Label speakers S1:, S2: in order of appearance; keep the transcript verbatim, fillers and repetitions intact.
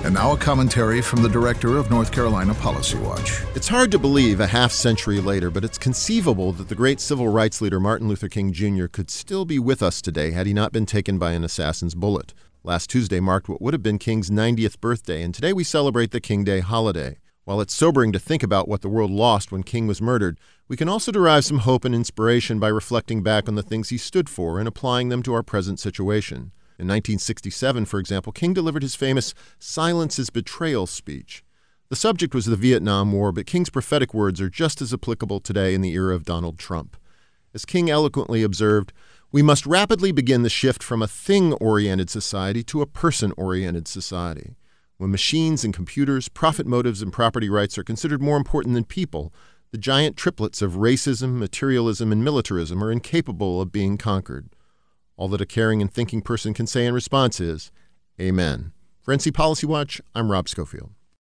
S1: And now a commentary from the director of North Carolina Policy Watch.
S2: It's hard to believe a half century later, but it's conceivable that the great civil rights leader Martin Luther King Junior could still be with us today had he not been taken by an assassin's bullet. Last Tuesday marked what would have been King's ninetieth birthday, and today we celebrate the King Day holiday. While it's sobering to think about what the world lost when King was murdered, we can also derive some hope and inspiration by reflecting back on the things he stood for and applying them to our present situation. In nineteen sixty-seven, for example, King delivered his famous "Silence is Betrayal" speech. The subject was the Vietnam War, but King's prophetic words are just as applicable today in the era of Donald Trump. As King eloquently observed, we must rapidly begin the shift from a thing-oriented society to a person-oriented society. When machines and computers, profit motives, and property rights are considered more important than people, the giant triplets of racism, materialism, and militarism are incapable of being conquered. All that a caring and thinking person can say in response is, Amen. For N C Policy Watch, I'm Rob Schofield.